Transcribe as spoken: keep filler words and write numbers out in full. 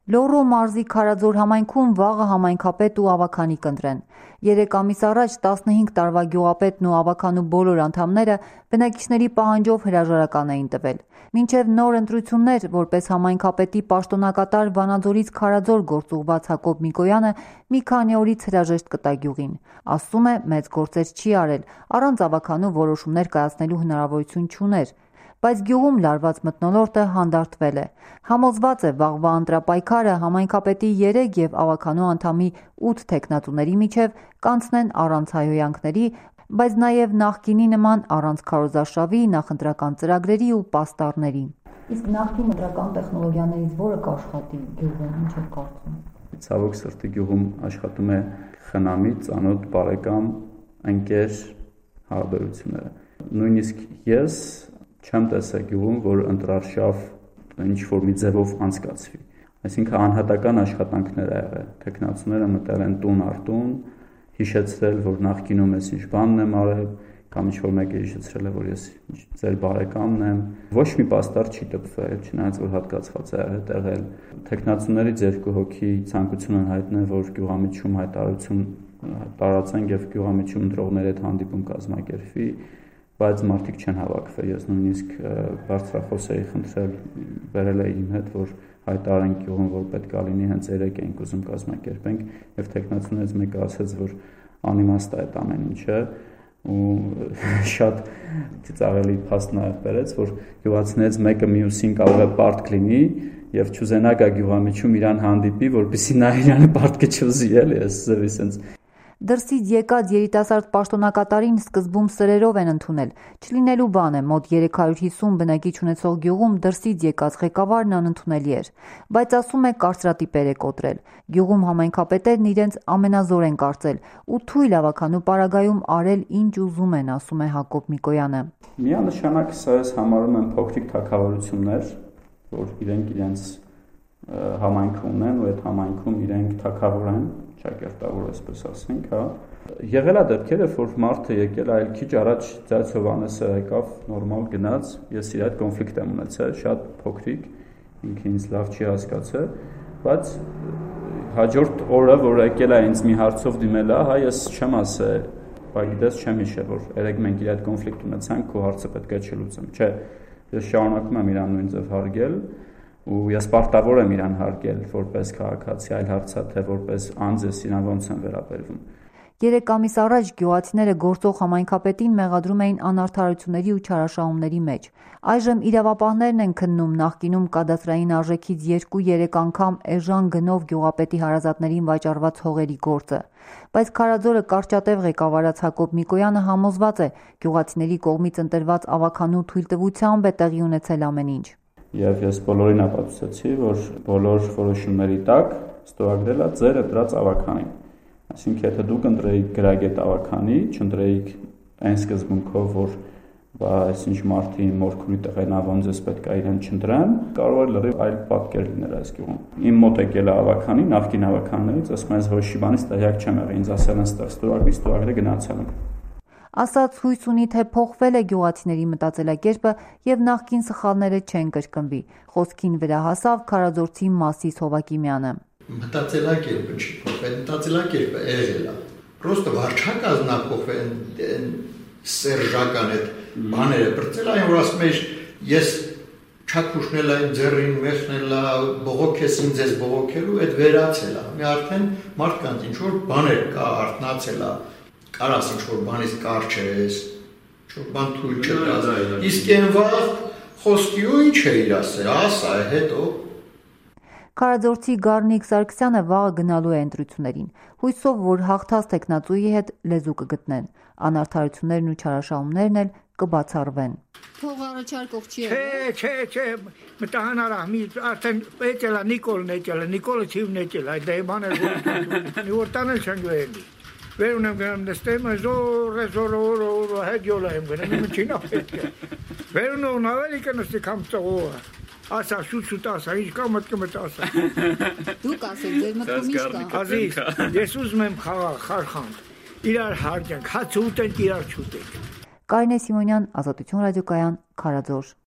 Լոռու մարզի Քարաձոր համայնքում վաղը համայնքապետ ու ավագանի կընտրեն։ Երեք ամիս առաջ տասնհինգ տարվա գյուղապետն ու ավագանու բոլոր անդամները բնակիչների պահանջով հրաժարական էին տվել։ Մինչև նոր ընտրություններ, որպես համայնքապետի պաշտոնակատար Վանաձորից Քարաձոր գործուղված Հակոբ Միկոյանը մի քանի օրից հրաժեշտ կտա գյուղին։ Ասում է, մեծ գործեր չի արել, առանց ավագանու որոշումներ կայացնելու հնարավորություն չուներ, բայց գյուղում լարված մթնոլորտը հանդարտվել է։ Համոզված է, վաղվա ընտրապայքարը համայնքապետի երեք և ավագանու անդամի ութ թեկնածուների միջև կանցնեն առանց հայհոյանքների, բայց նաև նախկինի նման առանց քարոզարշավի, նախընտրական ծրագրերի ու պաստառների։ Իսկ նախկին ընտրական տեխնոլոգիաներից որը կաշխատի գյուղում, ինչ եք կարծում։ Ցավոք սրտի գյուղում աշխատում է խնամիտ, ծանոթ, բարեկամ, ընկեր հարաբերությունները։ Նույնիսկ ես չեմ տեսել գյուղում, որ ընտրարշավ ինչ-որ մի ձևով անցկացվի։ Այսինքն անհատական աշխատանքներ ա եղել։ Տեխնացուները մտել են տուն առ տուն, հիշեցրել, որ նախկինում ես ինչ բանն եմ արել, կամ ինչ-որ մեկը հիշեցրել է, որ ես ձեր բարեկամն եմ։ Ոչ մի պաստառ չի տպվել, չնայած որ հատկացված է հետեղել։ Տեխնացուներից երկու հոգի ցանկություն են հայտնել, որ գյուղամիջում հայտարարություն տարածեն եւ գյուղամիջում ընտրողների հետ հանդիպում կազմակերպվի, բայց մարդիկ չեն հավաքվել։ Ես նույնիսկ բարձրախոս էի խնդրել, վերել էի իմ հետ, որ հայտարարենք գյուղում, որ պետք է լինի, հենց երեք ենք ուզում կազմակերպենք, եւ տեխնացուներից մեկը ասաց, որ անիմաստ է այդ ամեն ինչը, ու շատ ծաղելի փաստ նաեւ բերեց, որ գյուղացիներից մեկը մյուսին կարող է պարտք լինի եւ չուզենա գա գյուղամիջում իրան հանդիպի, որպեսզի նա իրանը պարտքը չուզի, էլի, այս զրի sense Դրսից եկած երիտասարդ պաշտոնակատարին սկզբում սրերով են ընդունել, չլինելու բան է, մոտ երեք հարյուր հիսուն բնակիչ ունեցող գյուղում դրսից եկած ղեկավարն անընդունելի էր, բայց ասում է կարծրատիպեր է կոտրել։ Գյուղում համայնքապետերն իրենց ամենազոր են կարծել ու թույլ ավագանու պարագայում արել ինչ ուզում են, ասում է Հակոբ Միկոյանը։ Միանշանակ սա ես համարում են փոքրիկ թագավորություններ, որ իրենք իրենց համայնքը ունեն ու այդ համայնքում իրենք թագավոր են, ճակերտավոր այսպես ասենք, հա։ Եղել է դեպքեր, որ մարդը եկել այլ քիչ առաջ Ձայց Հովհաննեսը եկավ, նորմալ գնաց, ես իր հետ կոնֆլիկտ եմ ունեցել, շատ փոքրիկ, ինքը ինձ լավ չի հասկացել, բայց հաջորդ օրը, որ եկել է ինձ մի հարցով դիմել է, հա, ես չեմ ասել, բայց գիտես չեմ հիշել, որ երեք մենք իր հետ կոնֆլիկտ ունեցանք, քո հարցը պետք է չլուծեմ, չէ, ես շարունակում եմ իրան նույն ձև հարգել ու ես պարտավոր եմ իրան հարգել որպես քաղաքացի, այլ հարցա թե որպես անձ ես իրան ոնց եմ վերաբերվում։ Երեք ամիս առաջ գյուղացիները գործող համայնքապետին մեղադրում էին անարդարությունների ու չարաշահումների մեջ։ Այժմ իրավապահներն են քննում նախկինում կադաստրային արժեքից երկու-երեք անգամ էժան գնով գյուղապետի հարազատներին վաճառված հողերի գործը։ Բայց Քարաձորը կարճատև ղեկավարած Հակոբ Միկոյանը համոզված է, գյուղացիների կողմից ընտրված ավագանու թույլտվությամբ է տեղի ունեցել ամեն ինչ։ Եվ ես բոլորին ապացուցեցի, որ բոլոր որոշումների տակ ստորագրել է ձեր ընտրած ավագանին։ Այսինքն, եթե դուք ընտրեիք գրագետ ավագանի, չընտրեիք այն սկզբունքով, որ բա այսինչ մարդի մորքունի տղեն ոնց ես պետք է իրեն չընտրեն, կարող է լրիվ այլ պատկեր լինել այս գյուղում։ Իմ մոտ եկել է ավագանի, նախկին ավագաններից, ասում են, որոշի բանից տեղյակ չեմ եղել, ինձ ասել են ստեղ ստորագրի, ստորագրել գնացել եմ։ Ասաց հույս ունի, թե փոխվել է գյուղացիների մտածելակերպը եւ նախկին սխալները չեն կրկնվի։ Խոսքին վրա հասավ քարաձորցի Մասիս Հովակիմյանը։ Մտածելակերպը չի փոխվել, մտածելակերպը եղել է։ Պրոստը վարչակազմն է փոխվել, սերժական այդ բաները բրծել այն որ ասում ես ես չակուշնել այն ձեռին մեղնել է, բողոքես ինձ ես բողոքելու, այդ վերացել է։ Մի արդեն մարդկանց ինչ որ բաներ կա, արթնացել է։ Կարաս ինչ-որ բանից կարճ ես, ինչ-որ բան թույլ չտաս, իսկ են վաղ խոսքի ու ինչ է իր ասել, ասա է հետո։ Քարաձորցի Գառնիկ Սարգսյանը վաղը գնալու է ընտրություններին, հույսով, որ հաղթած տեխնացուի հետ լեզու կգտնեն, անարդարություններն ու չարաշահումներն էլ կբացառվեն։ Փող առաջարկող չի եղել։ Չէ, չէ, չէ, մտահանար ահմի, արդեն էջելա Նիկոլն էջելա, Նիկոլը չիվն էջելա, այդ դեհման էր որ որ տանել չեն գվելի։ Վեր ունեմ գնամ նստեմ, զոր, զոր, օր, օր, հետ յոլա եմ գնամ, իմ չինա պետք է։ Վեր ունով նավելի կնստի կամ ծողողը, ասա, շուտ շուտ ասա, ինչ կա մտքը մտ ասա։ Դուք ասեք, ձեր մտքում ինչ կա։ Ազիզ, ես ուզում եմ խաղաղ, խարխանդ, իրար հարգենք, հաց ուտենք, իրար չուտենք։ Կարինե Սիմոնյան, Ազատություն ռադիոկայան, Քարաձոր։